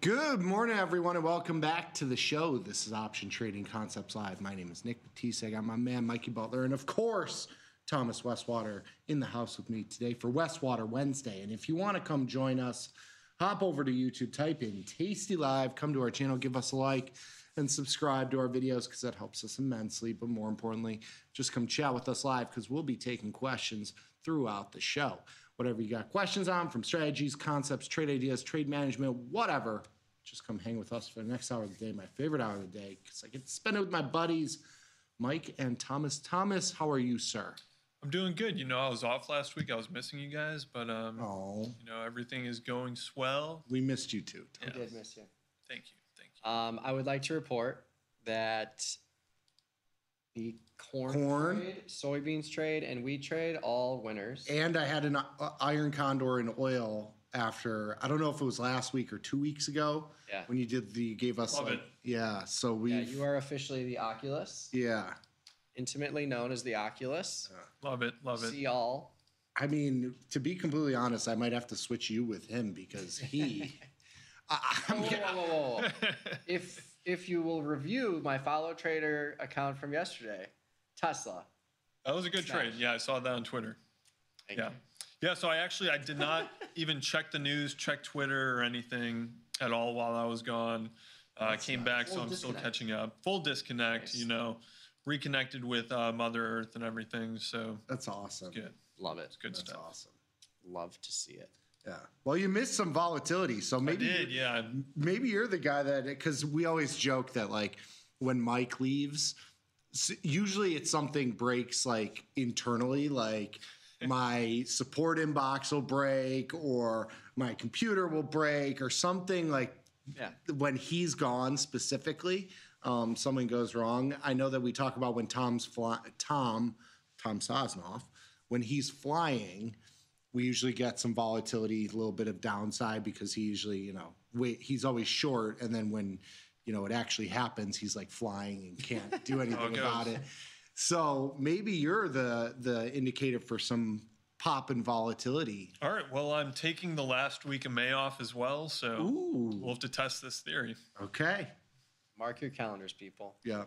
Good morning, everyone, and welcome back to the show. This is Option Trading Concepts Live. My name is Nick Batiste. I got my man, Mikey Butler, and of course, Thomas Westwater in the house with me today for Westwater Wednesday. And if you want to come join us, hop over to YouTube, type in Tasty Live, come to our channel, give us a like, and subscribe to our videos because that helps us immensely. But more importantly, just come chat with us live because we'll be taking questions throughout the show. Whatever you got questions on, from strategies, concepts, trade ideas, trade management, whatever, just come hang with us for the next hour of the day, my favorite hour of the day, because I get to spend it with my buddies, Mike and Thomas. Thomas, how are you, sir? I'm doing good. I was off last week. I was missing you guys, but everything is going swell. We missed you too, Tom. We did miss you. Thank you. I would like to report that the corn trade, soybeans trade, and wheat trade, all winners. And I had an iron condor in oil after, I don't know if it was last week or 2 weeks ago. Yeah. When you gave us Love it. Yeah. So you are officially the Oculus. Yeah. Intimately known as the Oculus. Love it. See all. I mean, to be completely honest, I might have to switch you with him because he. Whoa. If you will review my follow trader account from yesterday, Tesla. That was a good trade. Yeah, I saw that on Twitter. Thank you. Yeah, so I did not even check the news, check Twitter or anything at all while I was gone. I came back, so I'm still catching up. Full disconnect, Nice. Reconnected with Mother Earth and everything. So that's awesome. Good. Love it. It's good That's stuff. awesome. Love to see it. Yeah. Well, you missed some volatility, so maybe I did, yeah. Maybe you're the guy that, because we always joke that like when Mike leaves, usually it's something breaks like internally, like my support inbox will break or my computer will break or something like. Yeah. When he's gone specifically, something goes wrong. I know that we talk about when Tom Sosnoff, when he's flying, we usually get some volatility, a little bit of downside because he usually, he's always short. And then when, it actually happens, he's like flying and can't do anything about it. So maybe you're the indicator for some pop in volatility. All right. Well, I'm taking the last week of May off as well, so we'll have to test this theory. Okay. Mark your calendars, people. Yeah.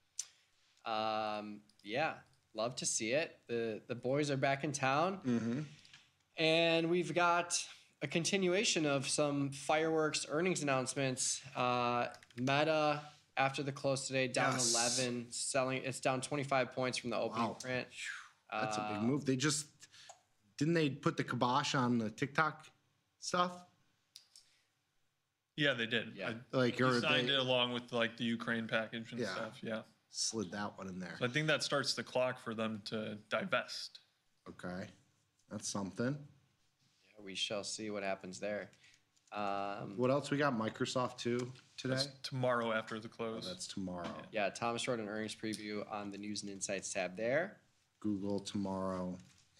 Yeah. Love to see it. The boys are back in town. Mm-hmm. And we've got a continuation of some fireworks earnings announcements. Meta, after the close today, down 11, it's down 25 points from the opening print. That's a big move. Didn't they put the kibosh on the TikTok stuff? Yeah, they did. Yeah. They signed it along with the Ukraine package and stuff. Yeah. Slid that one in there. So I think that starts the clock for them to divest. Okay. That's something. Yeah, we shall see what happens there. What else we got? Microsoft too today? That's tomorrow after the close. That's tomorrow. Yeah, Thomas wrote an earnings preview on the News and Insights tab there. Google tomorrow.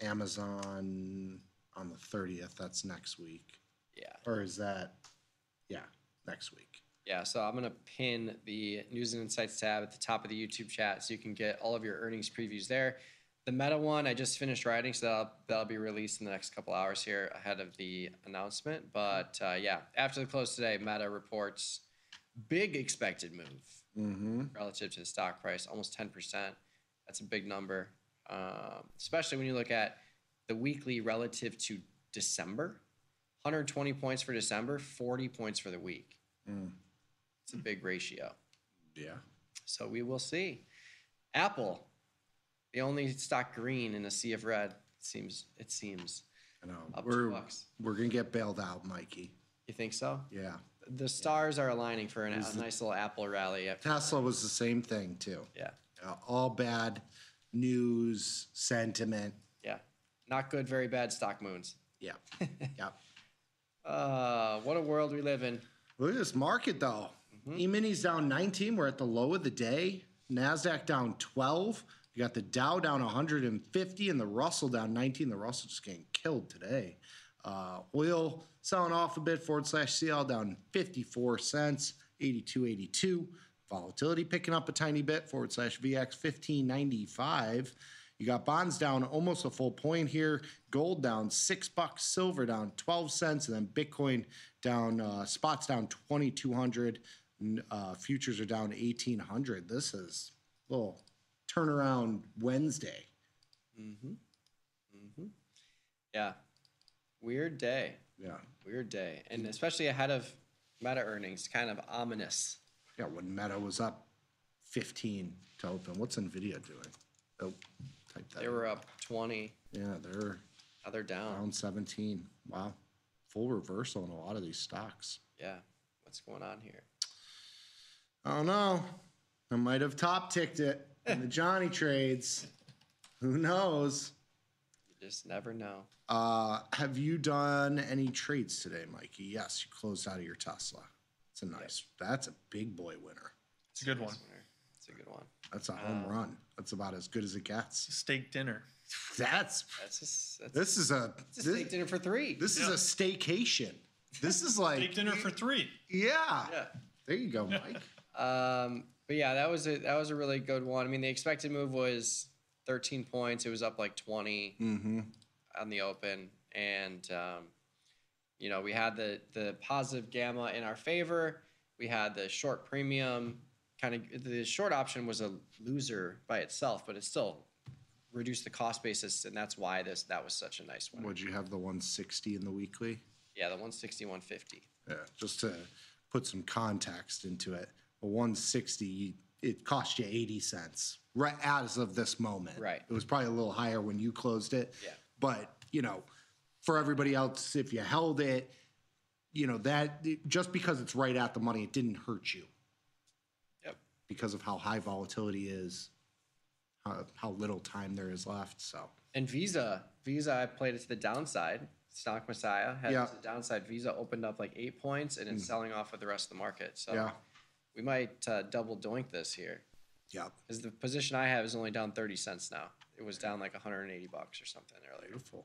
Amazon on the 30th. That's next week. Yeah. Or is that? Yeah, next week. Yeah, so I'm going to pin the News and Insights tab at the top of the YouTube chat so you can get all of your earnings previews there. The Meta one, I just finished writing, so that'll be released in the next couple hours here ahead of the announcement. But, after the close today, Meta reports big expected move relative to the stock price, almost 10%. That's a big number, especially when you look at the weekly relative to December. 120 points for December, 40 points for the week. It's a big ratio. Yeah. So we will see. Apple, the only stock green in a sea of red, it seems. I know. Up We're $2. going to get bailed out, Mikey. You think so? Yeah. The stars are aligning for a nice little Apple rally. Tesla was the same thing, too. Yeah. All bad news, sentiment. Yeah. Not good, very bad stock moons. Yeah. Yep. What a world we live in. Look at this market, though. E-mini's down 19. We're at the low of the day. NASDAQ down 12. You got the Dow down 150 and the Russell down 19. The Russell just getting killed today. Oil selling off a bit. /CL down 54 cents, 82.82. Volatility picking up a tiny bit. /VX 1595. You got bonds down almost a full point here. Gold down $6, silver down 12 cents, and then Bitcoin down, spots down 2,200. Futures are down 1,800. This is a little turnaround Wednesday. Yeah. Weird day. Yeah. Weird day. And especially ahead of Meta earnings, kind of ominous. Yeah, when Meta was up 15 to open. What's Nvidia doing? Oh, type that. They were up 20. Yeah, they're Now they're down. down 17. Wow. Full reversal in a lot of these stocks. Yeah. What's going on here? I don't know. I might have top ticked it in the Johnny trades. Who knows? You just never know. Have you done any trades today, Mikey? Yes, you closed out of your Tesla. It's a nice, that's a big boy winner. It's a good one. It's a good one. That's a home run. That's about as good as it gets. Steak dinner. That's, That's this is a, a steak dinner for 3. this is a staycation. This is like, Steak dinner for 3. yeah. Yeah. There you go, Mike. But yeah, that was a really good one. I mean, the expected move was 13 points. It was up like 20 on the open, and you know, we had the positive gamma in our favor. We had the short premium. Kind of the short option was a loser by itself, but it still reduced the cost basis, and that's why that was such a nice one. Would you have the 160 in the weekly? Yeah, the 160, 150. Yeah, just to put some context into it, a 160, it cost you 80 cents right as of this moment. Right. It was probably a little higher when you closed it. Yeah. But, you know, for everybody else, if you held it, you know, that just because it's right at the money, it didn't hurt you Yep. because of how high volatility is, how little time there is left. So, And Visa, I played it to the downside. Stock Messiah had Yeah. it to the downside. Visa opened up like 8 points, and it's selling off with the rest of the market. So yeah. we might double doink this here. Yeah. Because the position I have is only down 30 cents now. It was down like $180 or something earlier. Beautiful.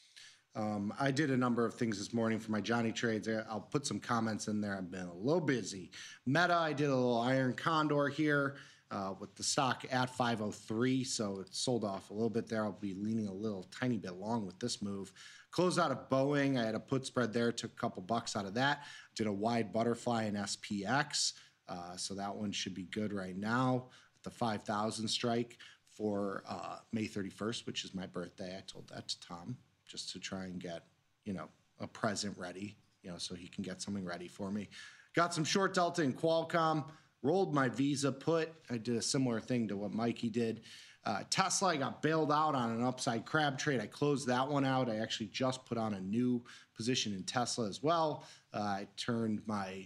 I did a number of things this morning for my Johnny trades. I'll put some comments in there. I've been a little busy. Meta, I did a little Iron Condor here with the stock at 503, so it sold off a little bit there. I'll be leaning a little tiny bit long with this move. Closed out of Boeing. I had a put spread there, took a couple bucks out of that. Did a wide butterfly in SPX, so that one should be good right now. The 5,000 strike for May 31st, which is my birthday. I told that to Tom just to try and get, you know, a present ready, you know, so he can get something ready for me. Got some short delta in Qualcomm, rolled my Visa put. I did a similar thing to what Mikey did. Tesla, I got bailed out on an upside crab trade. I closed that one out. I actually just put on a new position in Tesla as well. I turned my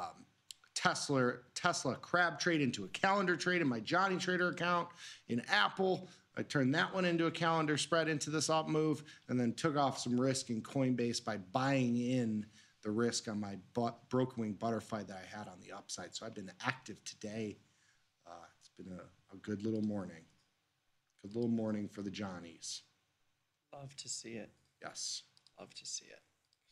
Tesla crab trade into a calendar trade in my Johnny Trader account. In Apple, I turned that one into a calendar spread into this up move, and then took off some risk in Coinbase by buying in the risk on my broken wing butterfly that I had on the upside. So I've been active today. It's been a good little morning. Good little morning for the Johnnies. Love to see it. Yes. Love to see it.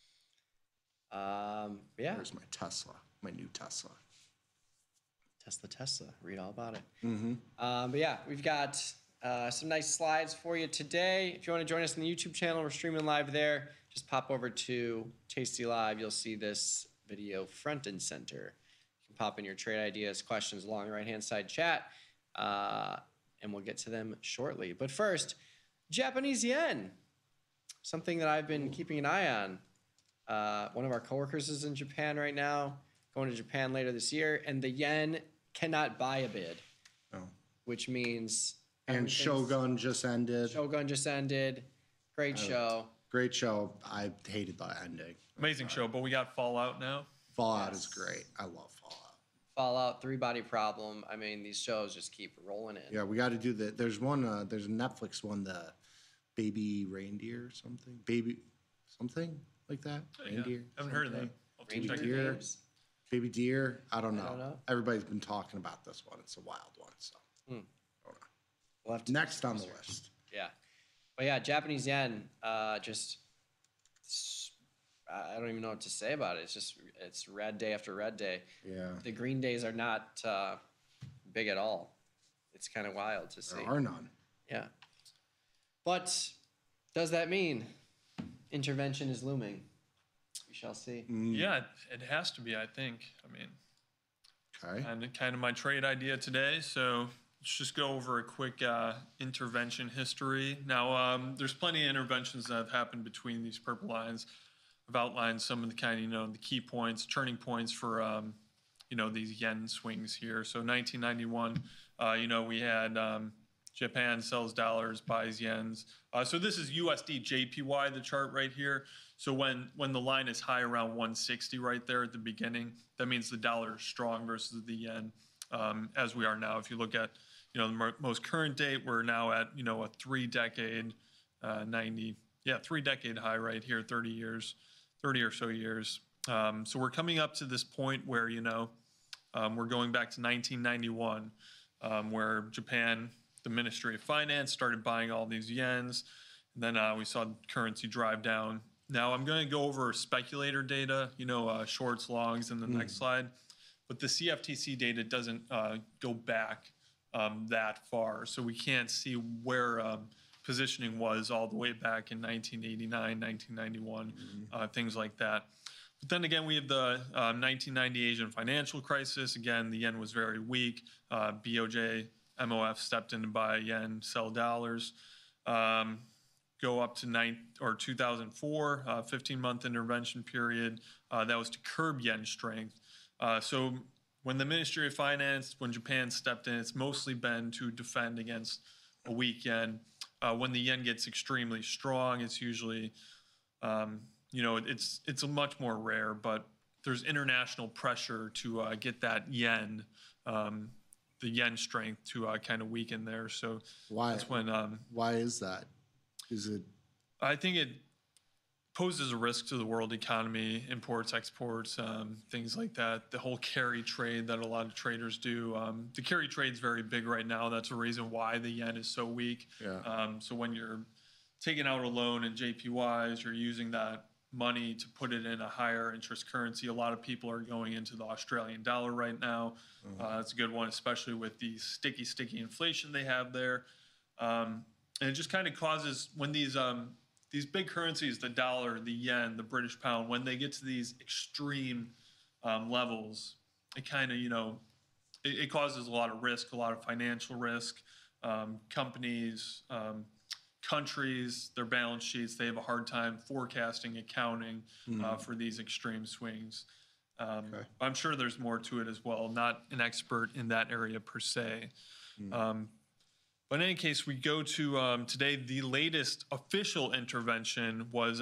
Yeah. There's my Tesla, my new Tesla. Tesla. Read all about it. But yeah, we've got some nice slides for you today. If you want to join us on the YouTube channel, we're streaming live there. Just pop over to Tasty Live. You'll see this video front and center. You can pop in your trade ideas, questions along the right-hand side chat, and we'll get to them shortly. But first, Japanese yen. Something that I've been keeping an eye on. One of our coworkers is in Japan right now, going to Japan later this year, and the yen cannot buy a bid, which means... And Shogun just ended. Shogun just ended. Great show. Great show. I hated the ending. Amazing show, but we got Fallout now. Fallout is great. I love Fallout. Fallout, Three Body Problem. I mean, these shows just keep rolling in. Yeah, we got to do the. There's one. There's a Netflix one, the Baby Reindeer or something. Baby something like that. Yeah, Reindeer. haven't heard of that. something. I'll Reindeer check it Deer. out. games. Baby Deer. I don't know. don't know. Everybody's been talking about this one. It's a wild one. So We'll have to next do some on the research. list. Yeah. But yeah, Japanese yen, just, I don't even know what to say about it. It's just, it's red day after red day. Yeah. The green days are not big at all. It's kind of wild to see. There are none. Yeah. But does that mean intervention is looming? We shall see. Yeah, it has to be, I think. I mean, Okay. and kind of my trade idea today. So let's just go over a quick intervention history. Now, there's plenty of interventions that have happened between these purple lines. I've outlined some of the kind of, the key points, turning points for, these yen swings here. So 1991, we had Japan sells dollars, buys yens. So this is USD JPY, the chart right here. So when the line is high around 160 right there at the beginning, that means the dollar is strong versus the yen, as we are now. If you look at, the most current date, we're now at, a 3-decade, 3-decade high right here, 30 or so years. So we're coming up to this point where, we're going back to 1991, where Japan, the Ministry of Finance, started buying all these yens. And then we saw currency drive down. Now I'm going to go over speculator data, shorts, longs in the next slide. But the CFTC data doesn't go back that far. So we can't see where positioning was all the way back in 1989, 1991, things like that. But then again, we have the 1990 Asian financial crisis. Again, the yen was very weak. BOJ, MOF stepped in to buy yen, sell dollars. Go up to 2004, 15-month intervention period. That was to curb yen strength. So when the Ministry of Finance, when Japan stepped in, it's mostly been to defend against a weak yen. When the yen gets extremely strong, it's usually, it's a much more rare, but there's international pressure to get that yen, the yen strength to kind of weaken there. So that's when. Why is that? Is it? I think it poses a risk to the world economy, imports, exports, things like that. The whole carry trade that a lot of traders do. The carry trade's very big right now. That's a reason why the yen is so weak. Yeah. So when you're taking out a loan in JPYs, you're using that money to put it in a higher interest currency. A lot of people are going into the Australian dollar right now. That's a good one, especially with the sticky inflation they have there. And it just kind of causes, when these big currencies, the dollar, the yen, the British pound, when they get to these extreme levels, it kind of, it causes a lot of risk, a lot of financial risk. Companies, countries, their balance sheets, they have a hard time forecasting, accounting for these extreme swings. Okay. I'm sure there's more to it as well. Not an expert in that area per se. But in any case, we go to today. The latest official intervention was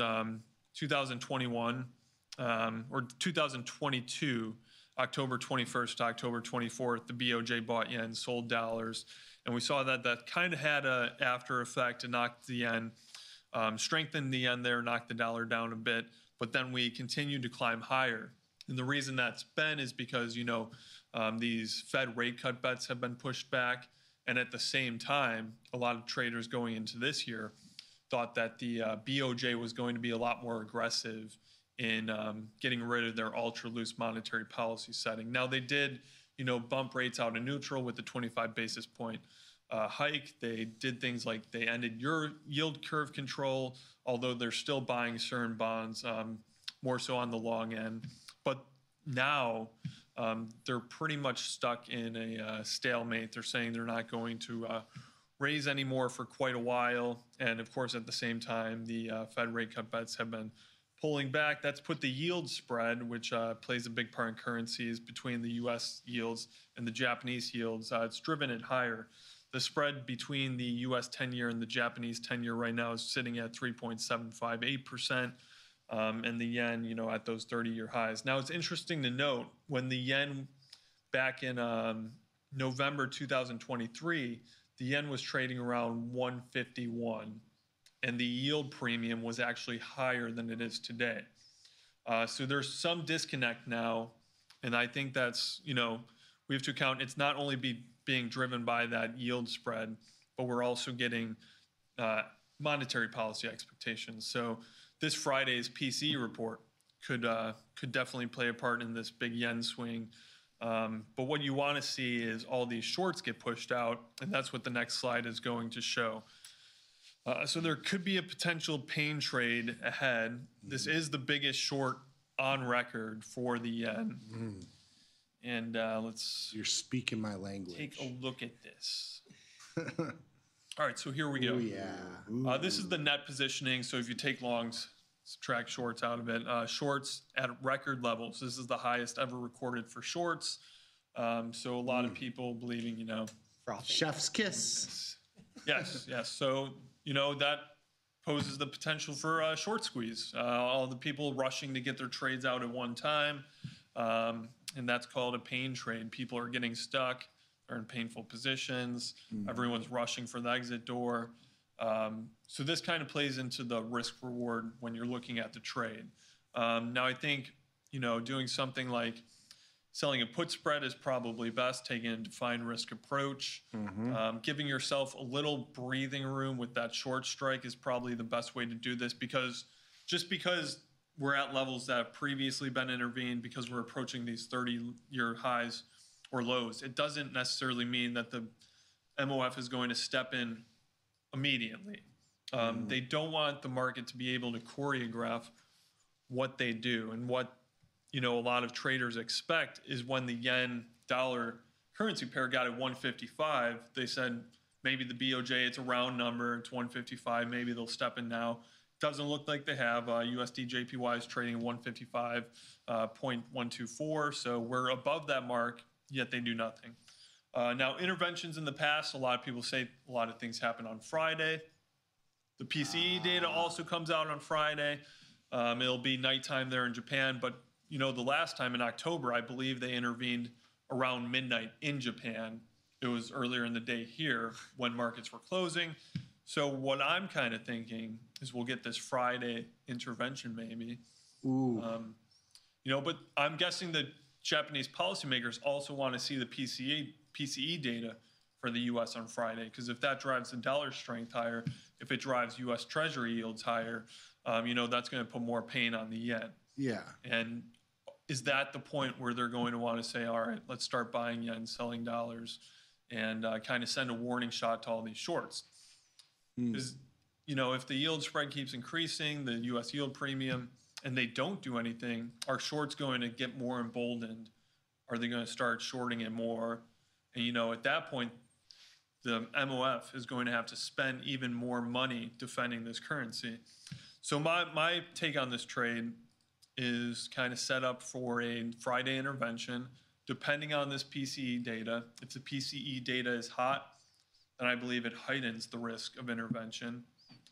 2021 or 2022, October 21st to October 24th. The BOJ bought yen, sold dollars. And we saw that kind of had an after effect. It knocked the yen, strengthened the yen there, knocked the dollar down a bit. But then we continued to climb higher. And the reason that's been is because, these Fed rate cut bets have been pushed back. And at the same time, a lot of traders going into this year thought that the BOJ was going to be a lot more aggressive in getting rid of their ultra loose monetary policy setting. Now they did, bump rates out of neutral with the 25 basis point hike. They did things like they ended your yield curve control, although they're still buying certain bonds, more so on the long end. But now they're pretty much stuck in a stalemate. They're saying they're not going to raise anymore for quite a while. And of course, at the same time, the Fed rate cut bets have been pulling back. That's put the yield spread, which plays a big part in currencies, between the U.S. yields and the Japanese yields. It's driven it higher. The spread between the U.S. 10-year and the Japanese 10-year right now is sitting at 3.758%. And the yen, at those 30-year highs. Now, it's interesting to note, when the yen back in November 2023, the yen was trading around 151, and the yield premium was actually higher than it is today. So there's some disconnect now, and I think that's, we have to account, it's not only being driven by that yield spread, but we're also getting monetary policy expectations. So this Friday's PCE report could definitely play a part in this big yen swing. But what you want to see is all these shorts get pushed out, and that's what the next slide is going to show. So there could be a potential pain trade ahead. This is the biggest short on record for the yen. And let's You're speaking my language. take a look at this. All right, so here we go. Oh, yeah. This is the net positioning. So if you take longs, subtract shorts out of it. Shorts at record levels. This is the highest ever recorded for shorts. So a lot of people believing, Chef's kiss. yes. So, that poses the potential for a short squeeze. All the people rushing to get their trades out at one time. And that's called a pain trade. People are getting stuck. They're in painful positions. Everyone's rushing for the exit door. So this kind of plays into the risk reward when you're looking at the trade. Now, I think, doing something like selling a put spread is probably best, taking a defined risk approach. Giving yourself a little breathing room with that short strike is probably the best way to do this, because we're at levels that have previously been intervened, because we're approaching these 30-year highs or lows, it doesn't necessarily mean that the MOF is going to step in immediately. They don't want the market to be able to choreograph what they do. And what a lot of traders expect is when the yen dollar currency pair got at 155, they said maybe the BOJ, it's a round number, it's 155, maybe they'll step in now. Doesn't look like they have. USD JPY is trading 155.124, so we're above that mark, yet they do nothing. Now, interventions in the past, a lot of people say a lot of things happen on Friday. The PCE data also comes out on Friday. It'll be nighttime there in Japan, but the last time in October, I believe they intervened around midnight in Japan. It was earlier in the day here when markets were closing. So what I'm kind of thinking is we'll get this Friday intervention maybe. But I'm guessing that Japanese policymakers also want to see the PCE data for the U.S. on Friday, because if that drives the dollar strength higher, if it drives U.S. Treasury yields higher, that's going to put more pain on the yen. Yeah. And is that the point where they're going to want to say, all right, let's start buying yen, selling dollars, and kind of send a warning shot to all these shorts? Because, if the yield spread keeps increasing, the U.S. yield premium, and they don't do anything, are shorts going to get more emboldened? Are they going to start shorting it more? And, at that point, the MOF is going to have to spend even more money defending this currency. So my take on this trade is kind of set up for a Friday intervention, depending on this PCE data. If the PCE data is hot, then I believe it heightens the risk of intervention.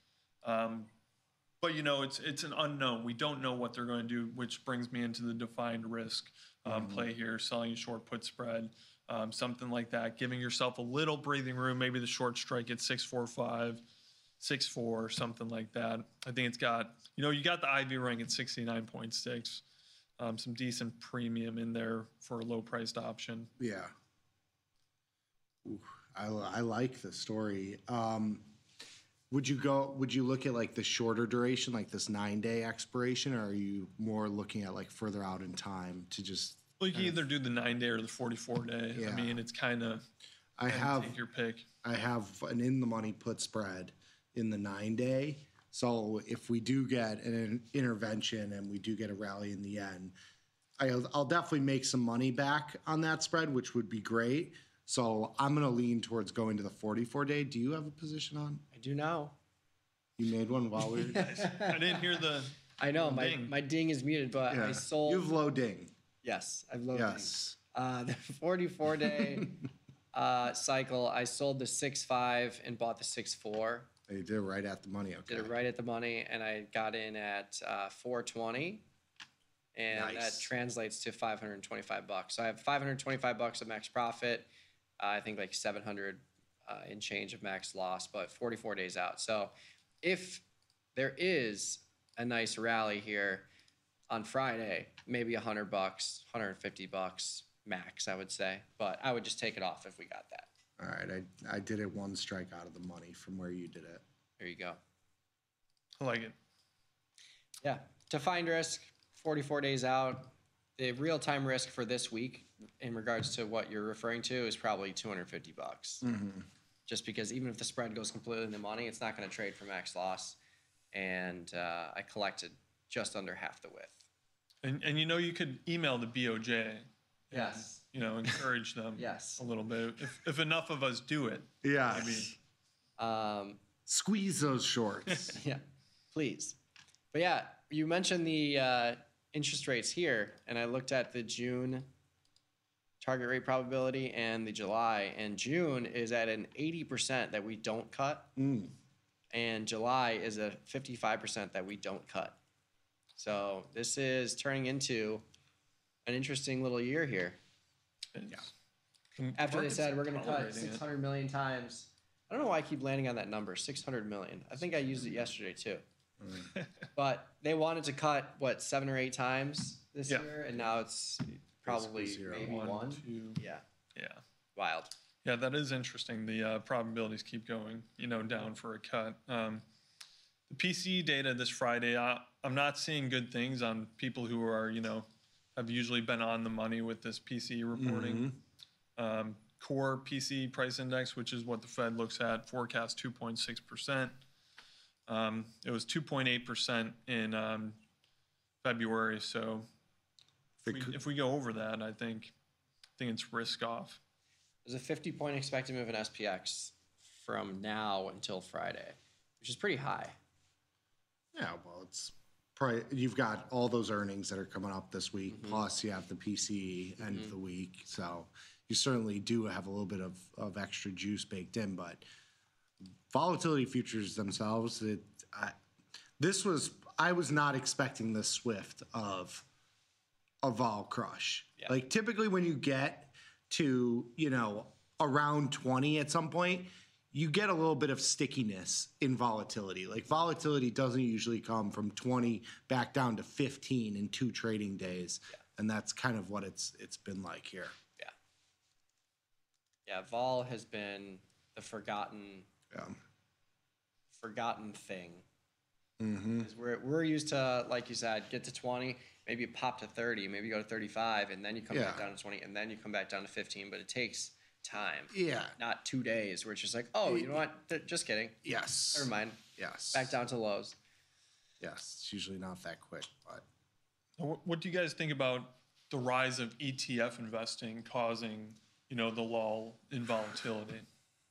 But, it's an unknown. We don't know what they're going to do, which brings me into the defined risk play here, selling a short put spread, something like that, giving yourself a little breathing room, maybe the short strike at 645, 64, something like that. I think it's got, you got the IV ring at 69.6, some decent premium in there for a low priced option. Yeah. Ooh, I like the story. Would you look at like the shorter duration, like this 9-day expiration, or are you more looking at like further out in time to just? Well, you can either do the 9-day or the 44-day. Yeah. I mean, it's kind of, take your pick. I have an in the money put spread in the 9-day. So if we do get an intervention and we do get a rally in the end, I'll definitely make some money back on that spread, which would be great. So I'm going to lean towards going to the 44-day. Do you have a position on? I do now. You made one while we were. I didn't hear the. I know ding. my ding is muted, but I sold. You have low ding. Yes, I've low Yes. ding. The 44-day cycle, I sold the 6.5 and bought the 6.4. You did it right at the money. Okay. Did it right at the money, and I got in at 420, and Nice. that translates to $525. So I have $525 of max profit. I think like 700 in change of max loss, but 44 days out. So if there is a nice rally here on Friday, maybe $100, $150 max, I would say. But I would just take it off if we got that. All right. I did it one strike out of the money from where you did it. There you go. I like it. Yeah. Defined risk, 44 days out. The real-time risk for this week in regards to what you're referring to is probably $250. just because even if the spread goes completely in the money, it's not going to trade for max loss. And I collected just under half the width. And you could email the BOJ. Yes. Encourage them Yes. a little bit. If enough of us do it. Yeah. Squeeze those shorts. Yeah, please. But yeah, you mentioned the interest rates here, and I looked at the June target rate probability and the July, and June is at an 80% that we don't cut, and July is a 55% that we don't cut. So this is turning into an interesting little year here. After they said we're going to cut 600 million times. I don't know why I keep landing on that number, 600 million. I think I used it yesterday too. But they wanted to cut, 7 or 8 times this year, and now it's probably maybe 1. 2. Yeah. Yeah. Wild. Yeah, that is interesting. The probabilities keep going, down for a cut. The PCE data this Friday, I'm not seeing good things on people who are, have usually been on the money with this PCE reporting. Core PCE price index, which is what the Fed looks at, forecast 2.6%. It was 2.8% in February. So if we go over that, I think it's risk off. There's a 50-point expected move in SPX from now until Friday, which is pretty high. Yeah, well, it's probably, you've got all those earnings that are coming up this week, plus you have the PCE end of the week. So you certainly do have a little bit of extra juice baked in, but volatility futures themselves, I was not expecting this swift of a vol crush. Yeah. Like typically when you get to, around 20 at some point, you get a little bit of stickiness in volatility. Like volatility doesn't usually come from 20 back down to 15 in 2 trading days. Yeah. And that's kind of what it's been like here. Yeah. Yeah, vol has been the forgotten thing. 'Cause we're used to, like you said, get to 20, maybe pop to 30, maybe go to 35, and then you come back down to 20, and then you come back down to 15. But it takes time. Yeah. Not 2 days where it's just like, oh, you know what? Just kidding. Yes. Never mind. Yes. Back down to lows. Yes. It's usually not that quick, but. What do you guys think about the rise of ETF investing causing, the lull in volatility?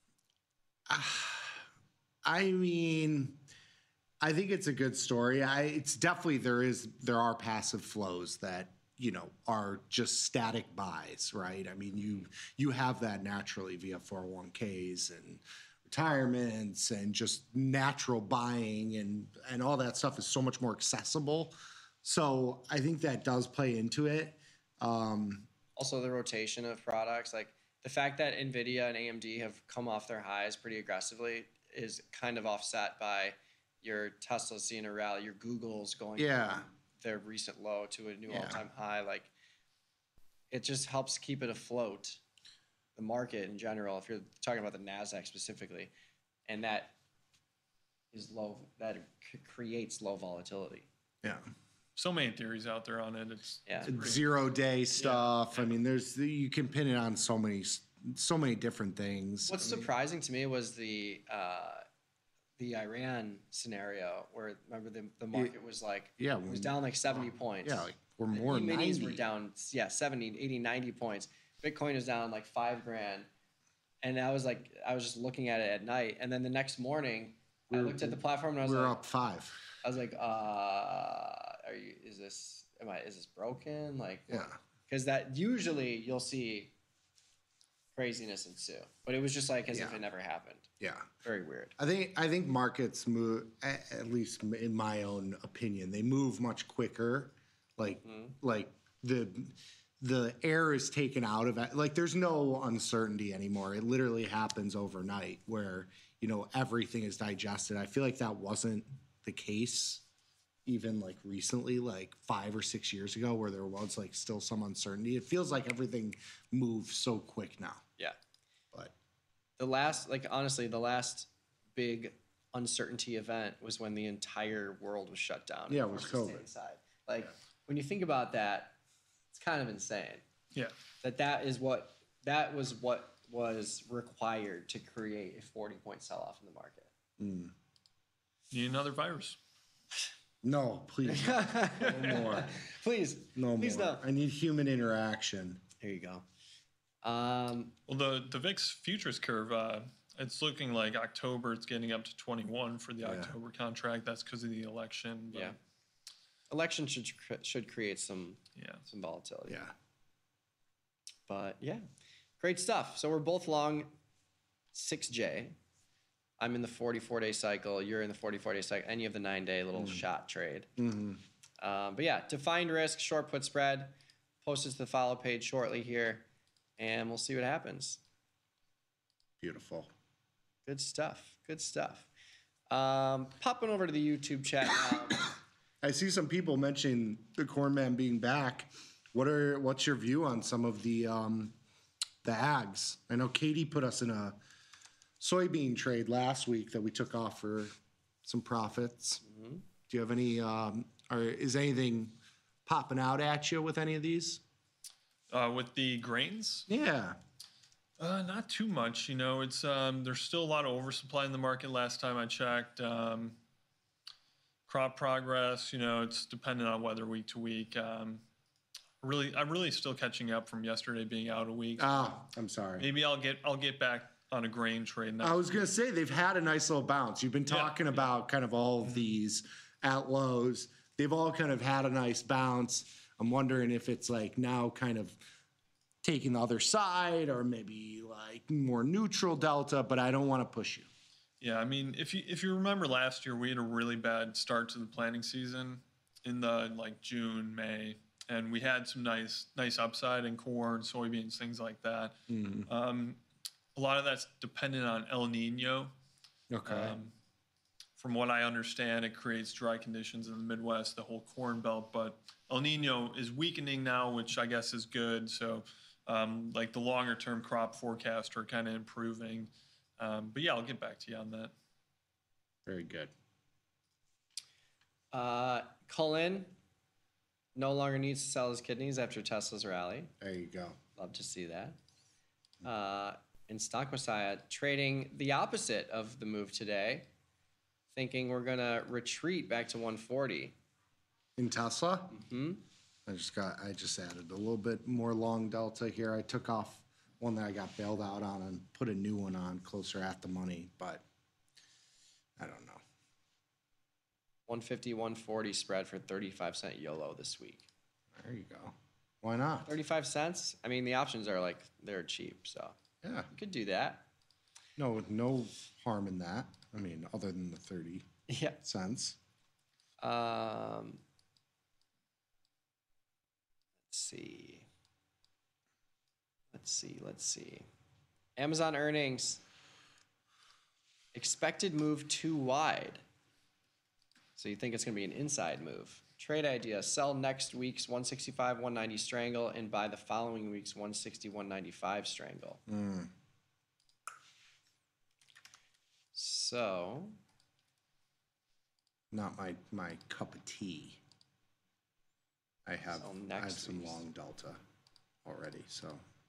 I mean, I think it's a good story. It's definitely there are passive flows that are just static buys, right? I mean, you have that naturally via 401ks and retirements and just natural buying and all that stuff is so much more accessible. So I think that does play into it. Also, the rotation of products, like the fact that NVIDIA and AMD have come off their highs pretty aggressively is kind of offset by your Tesla seeing a rally, your Google's going from their recent low to a new all-time high. Like, it just helps keep it afloat, the market in general, if you're talking about the NASDAQ specifically. And that is low, that creates low volatility. Yeah. So many theories out there on it. It's 0-day stuff. I mean, you can pin it on so many different things. What's surprising to me was the Iran scenario where, remember, the market was like, it was down like 70 points. Yeah, like we're more the minis 90. were down 70, 80, 90 points. Bitcoin is down like $5,000. And I was just looking at it at night. And then the next morning, I looked at the platform and I was we're like, up 5. I was like, is this broken? Like, because that usually you'll see craziness ensue, but it was just like as if it never happened. Yeah. Very weird. I think markets move, at least in my own opinion, they move much quicker. Like the air is taken out of it. Like there's no uncertainty anymore. It literally happens overnight where, everything is digested. I feel like that wasn't the case even like recently, like 5 or 6 years ago, where there was like still some uncertainty. It feels like everything moves so quick now. Yeah. But the last big uncertainty event was when the entire world was shut down. Yeah, it was COVID. Inside. Like when you think about that, it's kind of insane. Yeah. That was what was required to create a 40-point sell-off in the market. Need another virus. No, please. No more. Please, No please more. no. I need human interaction. There you go. Well, the VIX futures curve, it's looking like October. It's getting up to 21 for the October contract. That's because of the election. But Yeah. Election should create some Yeah. volatility. Yeah. But yeah, great stuff. So we're both long 6J. I'm in the 44-day cycle. You're in the 44-day cycle. Any of the 9-day little shot trade. But yeah, defined risk, short put spread. Posted to the follow page shortly here, and we'll see what happens. Beautiful. Good stuff. Good stuff. Popping over to the YouTube chat now. I see some people mentioning the corn man being back. What's your view on some of the ags? I know Katie put us in a soybean trade last week that we took off for some profits. Do you have any, or is anything popping out at you with any of these? With the grains, Yeah. not too much. You know, it's there's still a lot of oversupply in the market. Last time I checked, crop progress. You know, it's dependent on weather week to week. I'm really still catching up from yesterday being out a week. I'm sorry. Maybe I'll get back on a grain trade now. I was going to say they've had a nice little bounce. You've been talking about kind of all of these at lows. They've all kind of had a nice bounce. I'm wondering if it's like now kind of taking the other side or maybe like more neutral delta, but I don't want to push you. Yeah, I mean, if you remember last year, we had a really bad start to the planting season in the like June, May, and we had some nice upside in corn, soybeans, things like that. A lot of that's dependent on El Nino. Okay. From what I understand, it creates dry conditions in the Midwest, the whole corn belt. But El Nino is weakening now, which I guess is good. So, like the longer term crop forecast are kind of improving. But yeah, I'll get back to you on that. Very good. Cullen no longer needs to sell his kidneys after Tesla's rally. There you go. Love to see that. And Stock Messiah trading the opposite of the move today, thinking we're going to retreat back to 140. In Tesla? I just added a little bit more long delta here. I took off one that I got bailed out on and put a new one on closer at the money, but I don't know. 150, 140 spread for 35-cent YOLO this week. There you go. Why not? 35 cents? I mean, the options are like, they're cheap, so Yeah. you could do that. No harm in that. I mean, other than the 30 Yeah. cents. Let's see. Let's see. Amazon earnings. Expected move too wide. So you think it's going to be an inside move. Trade idea. Sell next week's 165, 190 strangle and buy the following week's 160, 195 strangle. So. Not my cup of tea. I have some week's. long delta already, so.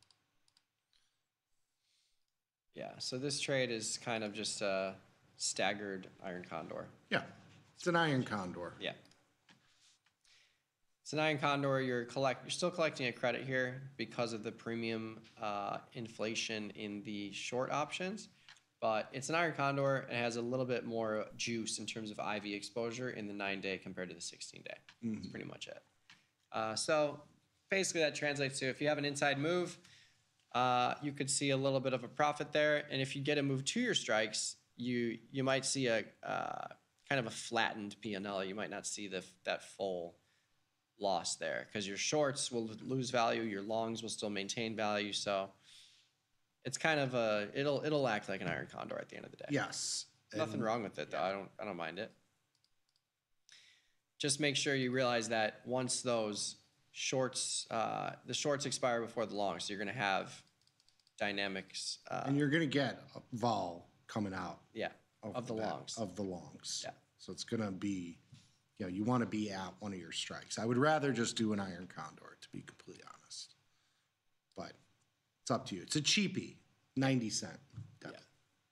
Yeah, so this trade is kind of just a staggered iron condor. Yeah, it's an iron condor. Yeah. It's an iron condor. You're still collecting a credit here because of the premium inflation in the short options, but it's an iron condor and has a little bit more juice in terms of IV exposure in the 9-day compared to the 16-day. That's pretty much it. So basically that translates to if you have an inside move, you could see a little bit of a profit there. And if you get a move to your strikes, you might see a kind of a flattened P&L. You might not see that full loss there because your shorts will lose value, your longs will still maintain value. So it's kind of it'll act like an iron condor at the end of the day. Yes. Nothing wrong with it though. I don't mind it. Just make sure you realize that once those shorts, the shorts expire before the longs, so you're going to have dynamics. And you're going to get vol coming out. Yeah, of the longs. Of the longs. Yeah. So it's going to be, you want to be at one of your strikes. I would rather just do an iron condor, to be completely honest. But it's up to you. It's a cheapie. 90-cent depth.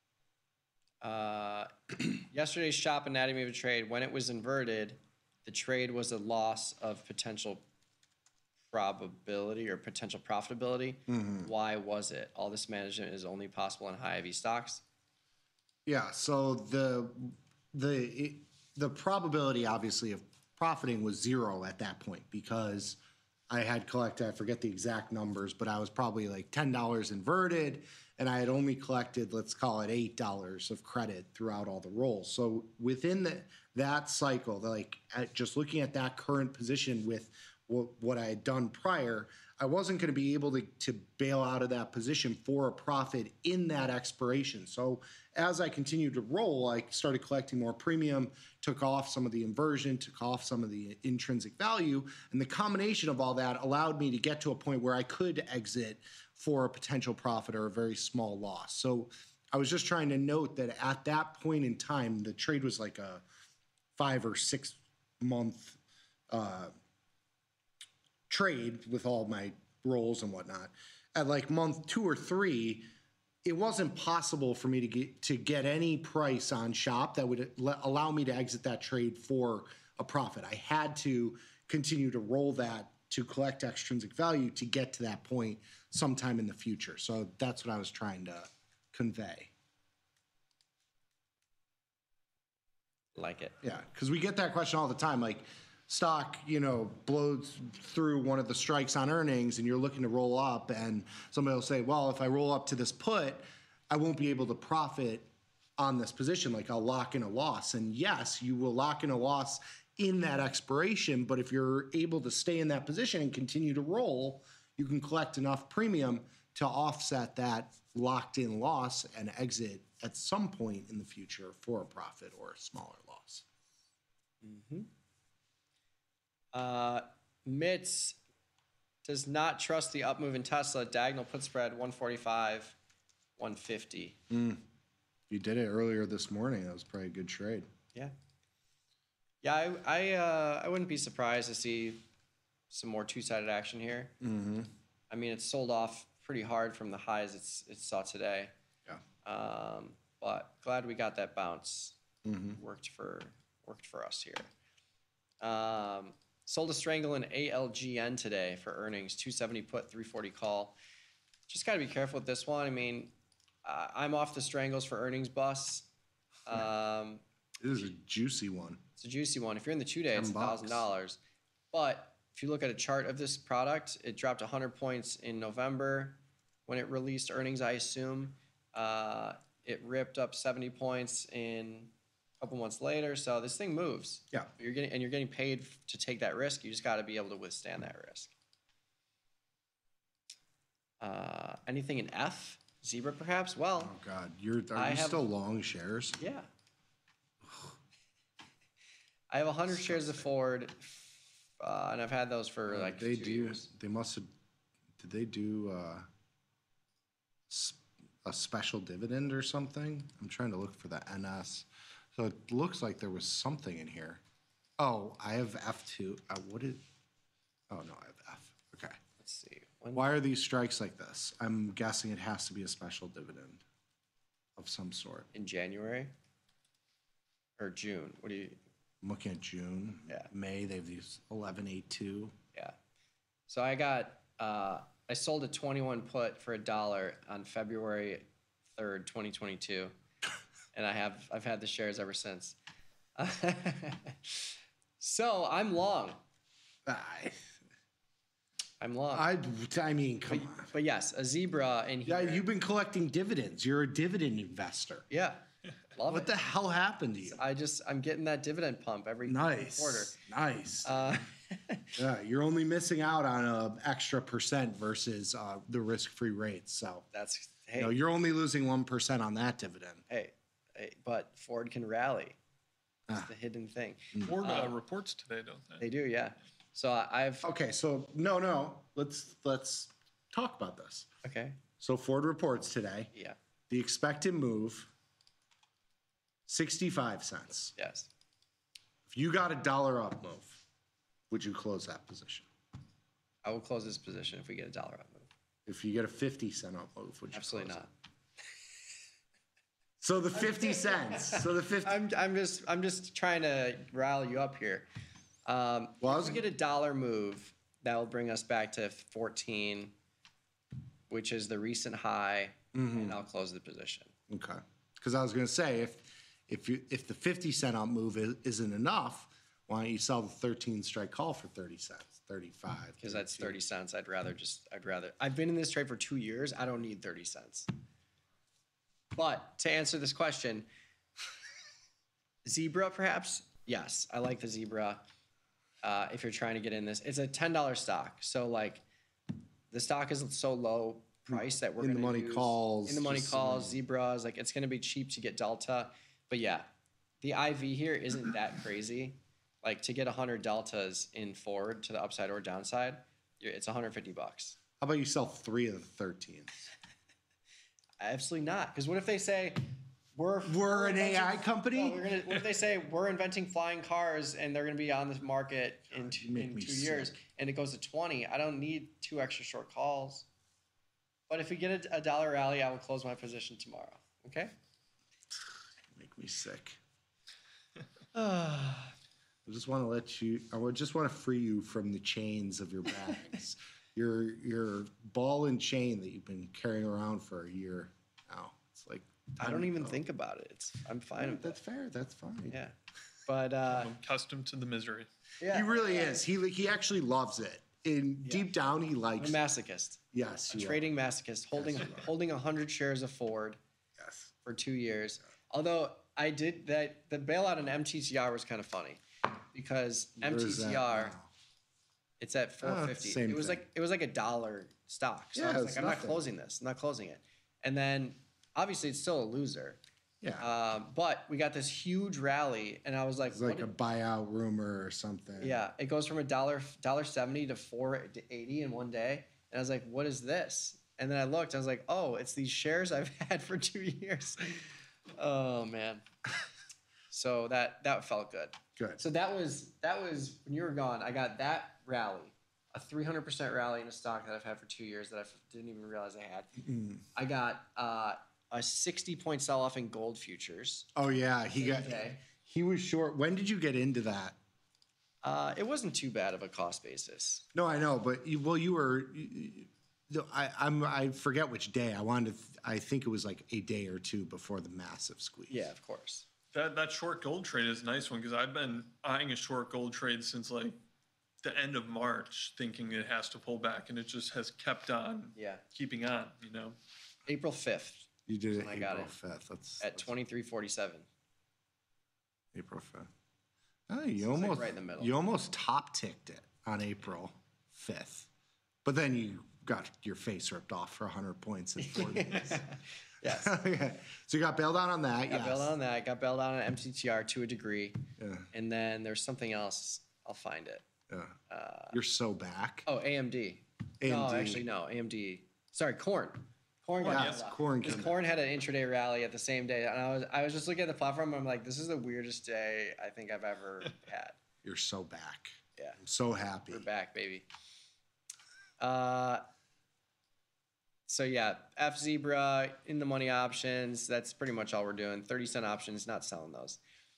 Yesterday's shop anatomy of a trade, when it was inverted, the trade was a loss of potential probability or potential profitability. Why was it? All this management is only possible in high IV stocks. Yeah, so the probability, obviously, of profiting was 0 at that point because I had collected, I forget the exact numbers, but I was probably like $10 inverted, and I had only collected, let's call it $8 of credit throughout all the rolls. So within that cycle, just looking at that current position with what I had done prior, I wasn't going to be able to bail out of that position for a profit in that expiration. So as I continued to roll, I started collecting more premium, took off some of the inversion, took off some of the intrinsic value, and the combination of all that allowed me to get to a point where I could exit for a potential profit or a very small loss. So I was just trying to note that at that point in time, the trade was like a 5 or 6 month trade with all my rolls and whatnot. At like month 2 or 3, it wasn't possible for me to get any price on shop that would allow me to exit that trade for a profit. I had to continue to roll that to collect extrinsic value to get to that point sometime in the future. So that's what I was trying to convey. Like it. Yeah, because we get that question all the time. Like, stock, blows through one of the strikes on earnings and you're looking to roll up, and somebody will say, well, if I roll up to this put, I won't be able to profit on this position. Like, I'll lock in a loss. And yes, you will lock in a loss in that expiration, but if you're able to stay in that position and continue to roll, you can collect enough premium to offset that locked in loss and exit at some point in the future for a profit or a smaller loss. Mitz does not trust the up move in Tesla. Diagonal put spread 145, 150. You did it earlier this morning. That was probably a good trade. Yeah. Yeah, I wouldn't be surprised to see some more two-sided action here. I mean, it's sold off pretty hard from the highs it saw today. Yeah. But glad we got that bounce. Worked for us here. Sold a strangle in ALGN today for earnings, 270 put, 340 call. Just got to be careful with this one. I mean, I'm off the strangles for earnings busts. This is a juicy one. It's a juicy one. If you're in the 2-day, it's $10. $1,000. But if you look at a chart of this product, it dropped 100 points in November when it released earnings, I assume. It ripped up 70 points in a couple months later. So this thing moves. Yeah. You're getting paid to take that risk. You just got to be able to withstand that risk. Anything in F? Zebra, perhaps? Well, Oh God, are you still long shares? yeah. I have 100 shares of Ford, and I've had those for like 2 years. They must have. Did they do a special dividend or something? I'm trying to look for the NS. So it looks like there was something in here. Oh, I have F2. What is? Oh no, I have F. Okay. Let's see. Why are these strikes like this? I'm guessing it has to be a special dividend of some sort. In January or June? What do you? I'm looking at June. Yeah. May, they have these 11.82. Yeah. So I sold a 21 put for $1 on February 3rd, 2022, and I've had the shares ever since. So I'm long. I'm long. I mean, come on. But yes, a zebra in here. Yeah, you've been collecting dividends. You're a dividend investor. Yeah. Love What it. the hell happened to you? I'm getting that dividend pump every quarter. Nice. Uh, Yeah, you're only missing out on an extra percent versus the risk-free rates. So hey, you're only losing 1% on that dividend. hey, but Ford can rally. That's the hidden thing. Ford reports today, don't they? They do, yeah. So I've Okay, so no. Let's talk about this. okay, So Ford reports today. yeah, The expected move, 65 cents. yes. If you got $1 up move, would you close that position? I will close this position if we get $1 up move. If you get a 50-cent up move, would you Absolutely close not. it? So the 50 cents. So the 50. I'm just trying to rally you up here. I was If we get $1 move, that will bring us back to 14, which is the recent high, and I'll close the position. Okay. Because I was going to say, if the 50 cent up move isn't enough, why don't you sell the 13 strike call for 30 cents, 35? Because that's 30 cents. I've been in this trade for 2 years. I don't need 30 cents. But to answer this question, Zebra perhaps? Yes, I like the Zebra. If you're trying to get in this, it's a $10 stock. So like the stock is so low price that we're In the going to money calls, in the money just calls, Zebras, like it's going to be cheap to get Delta. But yeah, the IV here isn't that crazy. Like to get 100 deltas in forward to the upside or downside, it's $150. How about you sell 3 of the 13s? Absolutely not. Because what if they say we're an inventing- AI company? No, what if they say we're inventing flying cars and they're going to be on the market in 2 years and it goes to 20? I don't need 2 extra short calls. But if we get a $1 rally, I will close my position tomorrow. Okay? Make me sick. I just want to free you from the chains of your bags. your ball and chain that you've been carrying around for a year now. It's like I don't even think about it. I'm fine with That's that. fair. That's fine. Yeah. But I'm accustomed to the misery. yeah, He really is. He actually loves it. Deep down, he I'm likes. a masochist. Yes, A you are. trading masochist, holding 100 shares of Ford Yes. for 2 years. Although I did that, the bailout in MTTR was kind of funny because Where's that MTTR, now? it's at 450. same It was thing. like $1 stock. So Yeah, I was it's like, I'm nothing. not closing this. I'm not closing it. And then obviously it's still a loser. Yeah. But we got this huge rally, and I was like, It's like what a buyout rumor or something. yeah, it goes from $1.70 to $4.80 in one day, and I was like, what is this? And then I looked, I was like, oh, it's these shares I've had for 2 years. Oh man. So that felt good. Good. So that was when you were gone. I got that rally, a 300% rally in a stock that I've had for 2 years that I didn't even realize I had. I got a 60-point sell-off in gold futures. Oh yeah, day. he was short. When did you get into that? It wasn't too bad of a cost basis. No, I know, but you were. I forget which day. I think it was like a day or two before the massive squeeze. Yeah, of course. That short gold trade is a nice one because I've been eyeing a short gold trade since like the end of March, thinking it has to pull back, and it just has kept on Yeah. keeping on, you know. April 5th You did it I got April it. 5th. That's at 23.47. April 5th. Oh, you like almost right in the middle. You almost top ticked it on April 5th, but then you got your face ripped off for 100 points in 4 days. Yes. Okay. So you got bailed out on that. Got bailed out on that. Got bailed out on MTTR to a degree. Yeah. And then there's something else. I'll find it. Yeah. You're so back. Oh, AMD. No, AMD. actually, no. AMD. Sorry, Corn. Corn got Yes, bailed out. Corn Because came Corn had an intraday rally at the same day, and I was just looking at the platform. And I'm like, this is the weirdest day I think I've ever had. You're so back. Yeah. I'm so happy. We're back, baby. So yeah, F Zebra in the money options. That's pretty much all we're doing. 30-cent options, not selling those.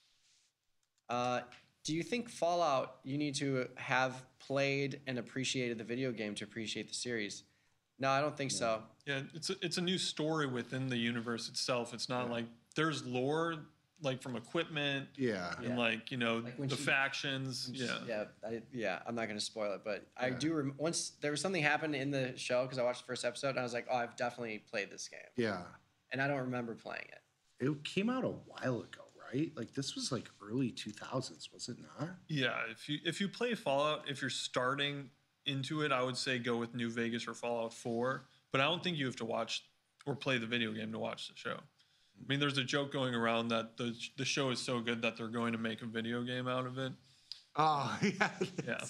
Do you think Fallout, you need to have played and appreciated the video game to appreciate the series? No, I don't think so. Yeah, it's a new story within the universe itself. It's not like there's lore like from equipment Yeah. and like, you know, Like when the she- factions. Yeah. Yeah. I'm not gonna spoil it, but I do. Once there was something happened in the show because I watched the first episode and I was like, oh, I've definitely played this game, Yeah. and I don't remember playing it. It came out a while ago, right? Like this was like early 2000s, was it not? Yeah, if you play Fallout, if you're starting into it, I would say go with New Vegas or Fallout 4. But I don't think you have to watch or play the video game to watch the show. I mean, there's a joke going around that the show is so good that they're going to make a video game out of it. Oh, yeah. Yeah.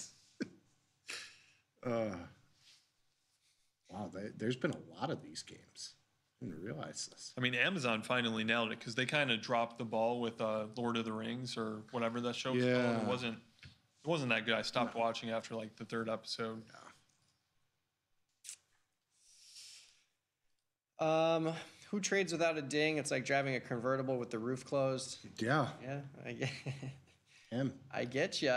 Wow, there's been a lot of these games. I didn't realize this. I mean, Amazon finally nailed it because they kind of dropped the ball with Lord of the Rings or whatever that show was Yeah. called. It wasn't that good. I stopped watching after like the third episode. who trades without a ding? It's like driving a convertible with the roof closed. Yeah, Yeah, him. I get you.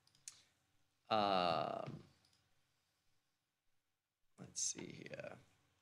Let's see here.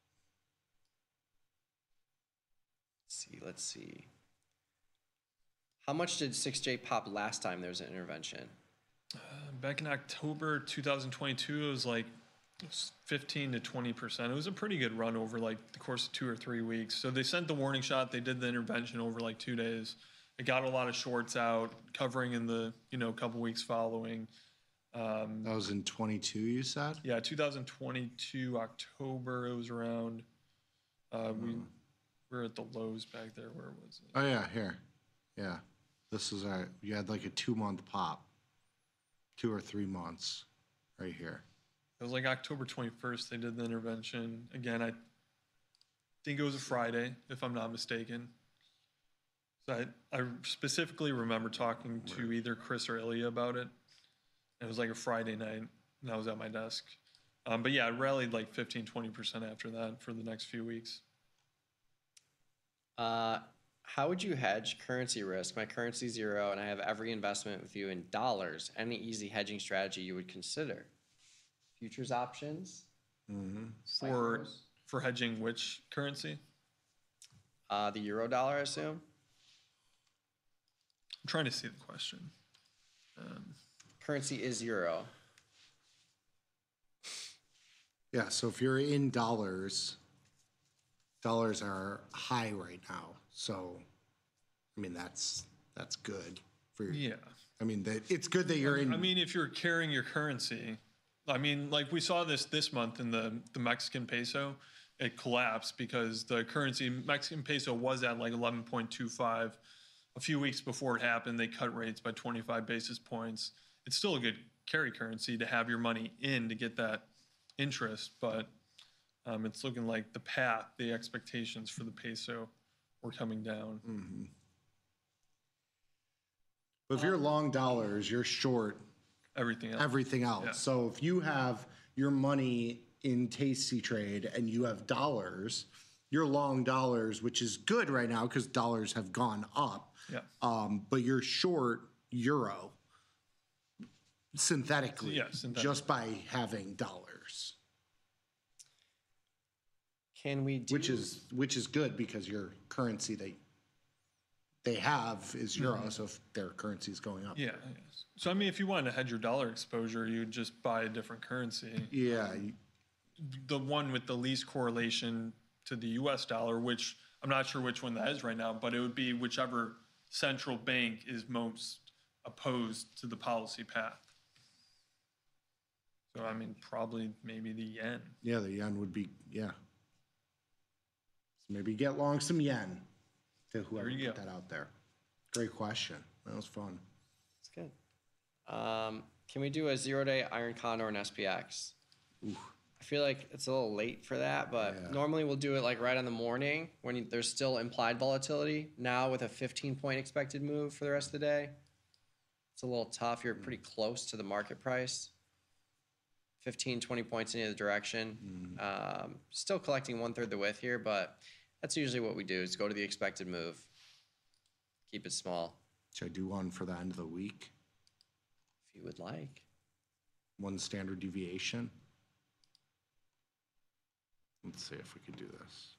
Let's see. How much did 6J pop last time there was an intervention? Back in October 2022, it was like 15 to 20%. It was a pretty good run over like the course of 2 or 3 weeks. So they sent the warning shot. They did the intervention over like 2 days. It got a lot of shorts out, covering in the couple weeks following. That was in 22, you said? Yeah, 2022 October. It was around. We were at the lows back there. Where was it? Oh yeah, here. Yeah, this is you had like a 2-month pop, 2 or 3 months, right here. It was like October 21st. They did the intervention again. I think it was a Friday, if I'm not mistaken. So I specifically remember talking to either Chris or Ilya about it. It was like a Friday night, and I was at my desk. But yeah, it rallied like 15, 20% after that for the next few weeks. How would you hedge currency risk? My currency's zero, and I have every investment with you in dollars. Any easy hedging strategy you would consider? Futures options? For hedging which currency? The euro dollar, I assume. I'm trying to see the question. Currency is euro. Yeah, so if you're in dollars, dollars are high right now. So, I mean, that's good for you. Yeah. I mean, it's good that you're in. I mean, if you're carrying your currency, I mean, like we saw this month in the Mexican peso, it collapsed because the currency, Mexican peso, was at like 11.25. A few weeks before it happened, they cut rates by 25 basis points. It's still a good carry currency to have your money in to get that interest, but it's looking like the expectations for the peso were coming down. Mm-hmm. But if you're long dollars, you're short Everything else. everything else. Yeah. So if you have your money in Tasty Trade and you have dollars, you're long dollars, which is good right now because dollars have gone up. Yeah. But you're short euro synthetically, just by having dollars. Can we do... Which is good because your currency they have is euro, so if their currency is going up. Yeah. Yes. So I mean, if you wanted to hedge your dollar exposure, you'd just buy a different currency. Yeah. The one with the least correlation to the U.S. dollar, which I'm not sure which one that is right now, but it would be whichever central bank is most opposed to the policy path. So I mean, probably maybe the yen. Yeah, the yen would be, yeah. So maybe get long some yen to whoever put that out there. Great question. That was fun. That's good. Can we do a 0-day Iron Condor and SPX? Ooh. I feel like it's a little late for that, but normally we'll do it like right in the morning when there's still implied volatility. Now with a 15-point expected move for the rest of the day, it's a little tough. You're pretty close to the market price. 15, 20 points in either direction. Still collecting 1/3 the width here, but that's usually what we do is go to the expected move. Keep it small. Should I do one for the end of the week? If you would like. One standard deviation. Let's see if we can do this.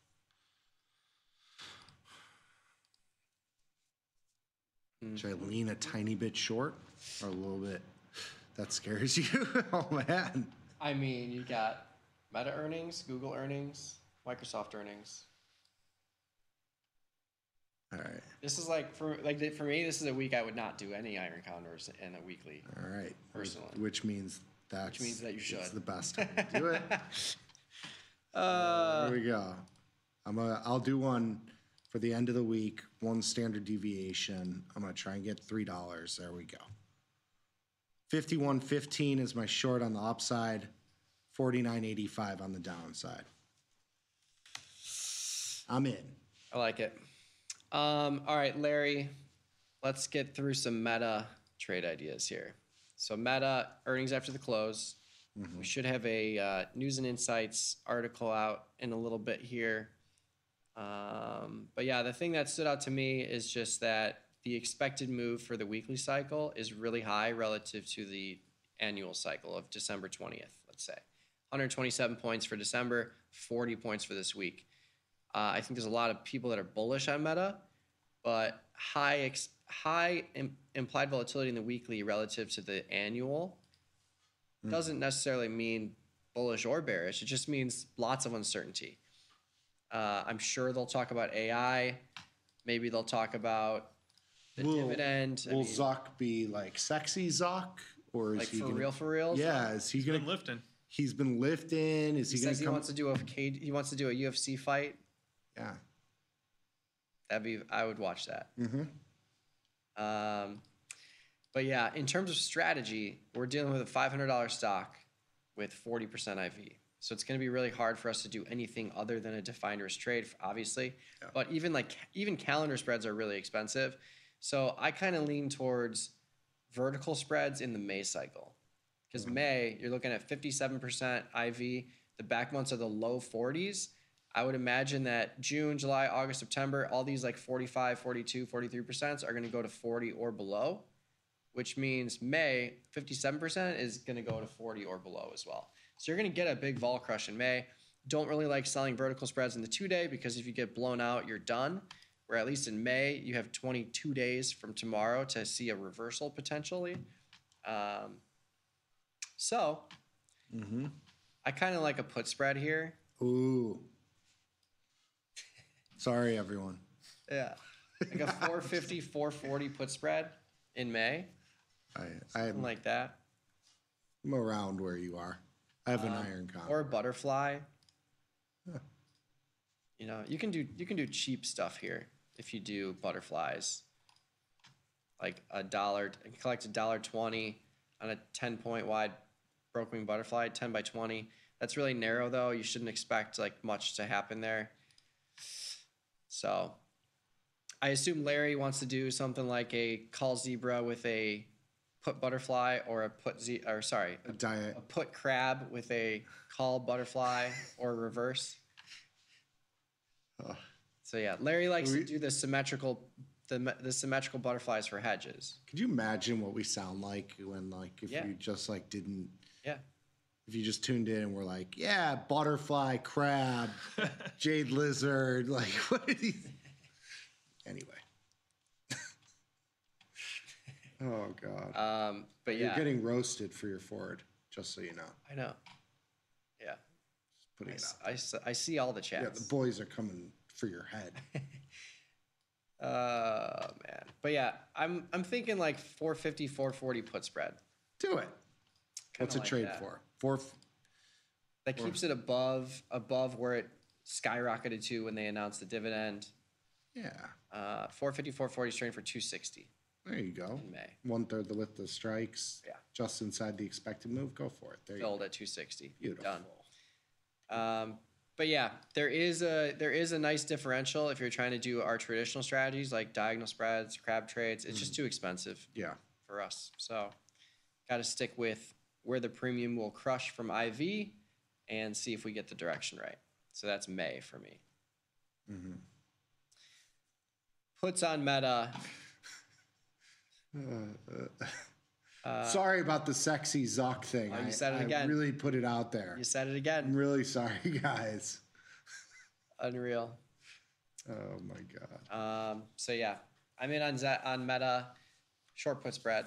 Should I lean a tiny bit short or a little bit? That scares you? Oh, man. I mean, you got Meta earnings, Google earnings, Microsoft earnings. All right. This is like for me, this is a week I would not do any iron condors in a weekly. All right. Personally. Which means that you should. It's the best time to do it. There we go. I'll do one for the end of the week, one standard deviation. I'm gonna try and get $3. There we go. 51.15 is my short on the upside, 49.85 on the downside. I'm in. I like it. All right, Larry, let's get through some Meta trade ideas here. So Meta, earnings after the close. We should have a News and Insights article out in a little bit here. But yeah, the thing that stood out to me is just that the expected move for the weekly cycle is really high relative to the annual cycle of December 20th, let's say. 127 points for December, 40 points for this week. I think there's a lot of people that are bullish on Meta, but high implied volatility in the weekly relative to the annual doesn't necessarily mean bullish or bearish. It just means lots of uncertainty. I'm sure they'll talk about AI. Maybe they'll talk about the dividend. Will Zuck be like sexy Zuck, or is like he for gonna, real, for real? Yeah, is he Been gonna? lifting. He's been lifting. Is He he gonna says he come? wants to do he wants to do a UFC fight. Yeah. I would watch that. But yeah, in terms of strategy, we're dealing with a $500 stock with 40% IV. So it's going to be really hard for us to do anything other than a defined risk trade, obviously. Yeah. But even calendar spreads are really expensive. So I kind of lean towards vertical spreads in the May cycle. Because May, you're looking at 57% IV. The back months are the low 40s. I would imagine that June, July, August, September, all these like 45, 42, 43% are going to go to 40 or below, which means May, 57% is going to go to 40 or below as well. So you're going to get a big vol crush in May. Don't really like selling vertical spreads in the 2-day because if you get blown out, you're done. Where at least in May, you have 22 days from tomorrow to see a reversal potentially. So I kind of like a put spread here. Ooh. Sorry, everyone. Yeah. Like a 450, 440 put spread in May. Something like that. I'm around where you are. I have an iron con. Or a butterfly. You know, you can do cheap stuff here if you do butterflies. Like $1, collect $1.20 on a 10-point wide broke wing butterfly, 10 by 20. That's really narrow though. You shouldn't expect like much to happen there. So I assume Larry wants to do something like a call zebra with a put butterfly or a put crab with a call butterfly or reverse. So yeah, Larry likes to do the symmetrical butterflies for hedges. Could you imagine what we sound like when if you just didn't? Yeah. If you just tuned in and were like, yeah, butterfly, crab, jade lizard, what did he? Anyway. Oh God. But yeah, You're getting roasted for your forward, just so you know. I know. Yeah. Just putting it out. I see all the chats. Yeah, the boys are coming for your head. Man. But yeah, I'm thinking like 450, 440 put spread. Do it. What's a like trade that. for? That keeps it above where it skyrocketed to when they announced the dividend. Yeah. 450, 440 is trading for 260 There you go. in May. 1/3 the lift of strikes. Yeah. Just inside the expected move. Go for it. There you go. Filled at 260. Beautiful. Done. But yeah, there is a nice differential if you're trying to do our traditional strategies like diagonal spreads, crab trades. It's just too expensive Yeah. for us. So got to stick with where the premium will crush from IV and see if we get the direction right. So that's May for me. Puts on Meta. Sorry about the sexy Zuck thing. You said it again. I really put it out there. You said it I'm again. really sorry, guys. Unreal. Oh my God. So yeah, I'm in on Meta, short put spread,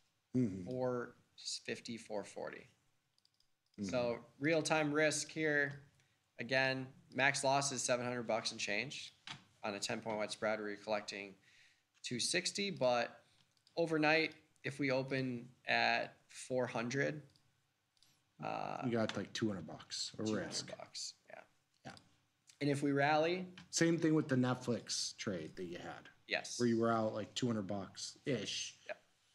450, 440. So real time risk here. Again, max loss is $700 and change on a 10-point wide spread where you're collecting 260. But overnight, if we open at 400, You got like $200 a risk. $200. Yeah. Yeah. And if we rally, Same thing with the Netflix trade that you had, yes. where you were out like $200 ish. Yep.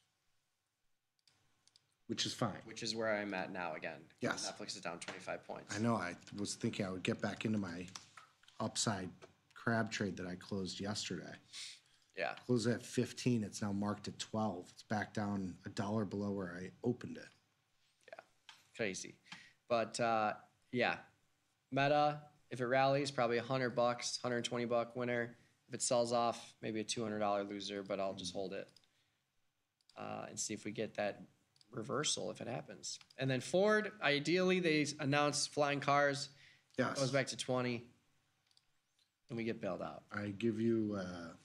Which is fine. Which is where I'm at now again. Yes. Netflix is down 25 points. I know. I was thinking I would get back into my upside crab trade that I closed yesterday. Yeah. Closed at 15. It's now marked at 12. It's back down $1 below where I opened it. Crazy. But yeah, Meta If it rallies, probably $100, $120 winner. If it sells off, maybe a $200 loser, but I'll just hold it and see if we get that reversal if it happens. And then Ford, ideally, they announced flying cars. Yes. Goes back to 20, and we get bailed out. I give you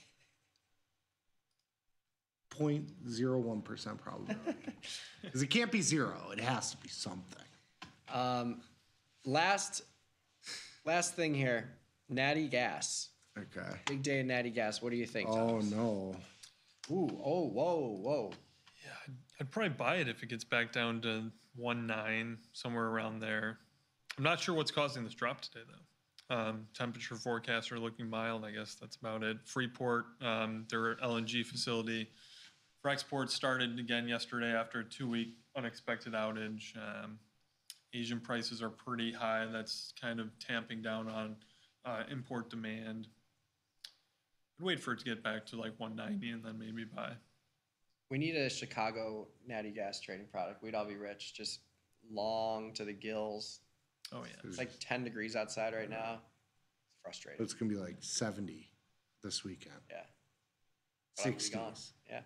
0.01% probability. Because it can't be zero. It has to be something. Last thing here, Natty Gas. Okay. Big day of Natty Gas. What do you think, Oh, Thomas? no. Ooh, oh, whoa. Yeah, I'd probably buy it if it gets back down to 1.9, somewhere around there. I'm not sure what's causing this drop today, though. Temperature forecasts are looking mild. I guess that's about it. Freeport, their LNG facility for export started again yesterday after a 2-week unexpected outage. Asian prices are pretty high. That's kind of tamping down on import demand. I'd wait for it to get back to like 190 and then maybe buy. We need a Chicago Natty Gas trading product. We'd all be rich. Just long to the gills. Oh, yeah. It's like 10 degrees outside right now. It's frustrating. It's going to be like 70 this weekend. Yeah. But I'm gonna be 60s. gone. Yeah.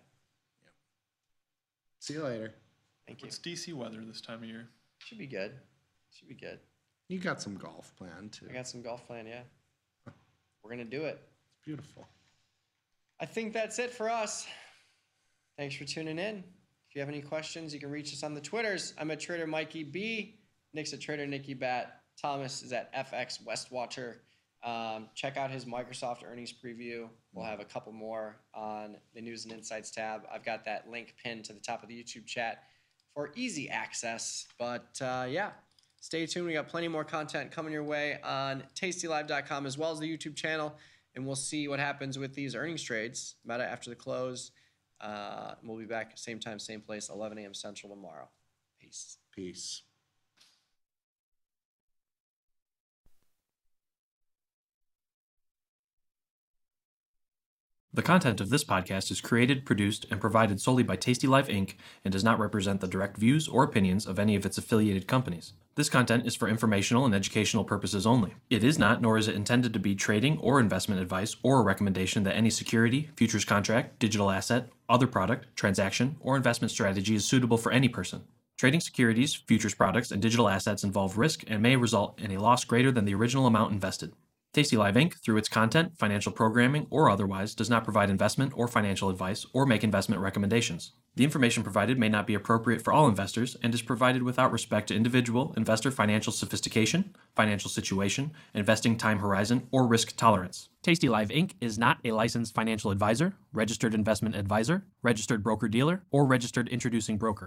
See you later. Thank you. It's DC weather this time of year. Should be good. You got some golf planned, too. I got some golf plan, yeah. We're going to do it. It's beautiful. I think that's it for us. Thanks for tuning in. If you have any questions, you can reach us on the Twitters. I'm at Trader Mikey B. Nick's at Trader Nicky Bat. Thomas is at FX Westwatcher. Check out his Microsoft earnings preview. We'll have a couple more on the News and Insights tab. I've got that link pinned to the top of the YouTube chat for easy access. But yeah, stay tuned. We got plenty more content coming your way on tastylive.com as well as the YouTube channel. And we'll see what happens with these earnings trades. Meta after the close. We'll be back same time, same place, 11 a.m. Central tomorrow. Peace. Peace. The content of this podcast is created, produced, and provided solely by Tasty Life Inc. and does not represent the direct views or opinions of any of its affiliated companies. This content is for informational and educational purposes only. It is not, nor is it intended to be trading or investment advice or a recommendation that any security, futures contract, digital asset, other product, transaction, or investment strategy is suitable for any person. Trading securities, futures products, and digital assets involve risk and may result in a loss greater than the original amount invested. Tasty Live Inc., through its content, financial programming, or otherwise, does not provide investment or financial advice or make investment recommendations. The information provided may not be appropriate for all investors and is provided without respect to individual investor financial sophistication, financial situation, investing time horizon, or risk tolerance. Tasty Live Inc. is not a licensed financial advisor, registered investment advisor, registered broker-dealer, or registered introducing broker.